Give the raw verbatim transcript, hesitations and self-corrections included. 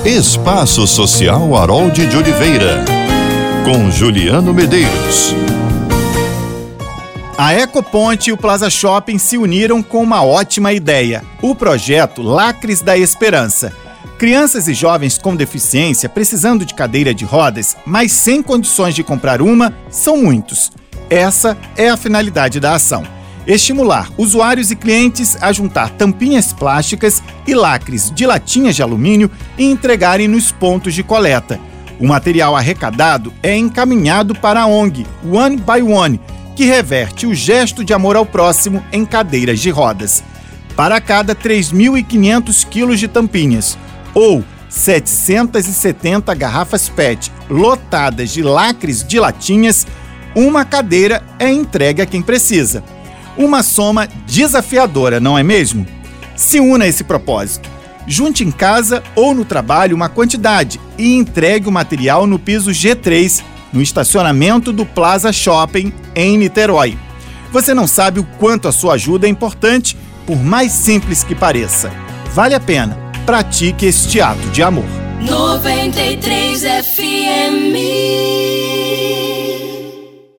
Espaço Social Harold de Oliveira, com Juliano Medeiros. A Ecoponte e o Plaza Shopping se uniram com uma ótima ideia: o projeto Lacres da Esperança. Crianças e jovens com deficiência precisando de cadeira de rodas, mas sem condições de comprar uma, são muitos. Essa é a finalidade da ação: estimular usuários e clientes a juntar tampinhas plásticas e lacres de latinhas de alumínio e entregarem nos pontos de coleta. O material arrecadado é encaminhado para a ONG One by One, que reverte o gesto de amor ao próximo em cadeiras de rodas. Para cada três mil e quinhentos quilos de tampinhas, ou setecentas e setenta garrafas P E T lotadas de lacres de latinhas, uma cadeira é entregue a quem precisa. Uma soma desafiadora, não é mesmo? Se una a esse propósito. Junte em casa ou no trabalho uma quantidade e entregue o material no piso G três, no estacionamento do Plaza Shopping, em Niterói. Você não sabe o quanto a sua ajuda é importante, por mais simples que pareça. Vale a pena. Pratique este ato de amor. noventa e três F M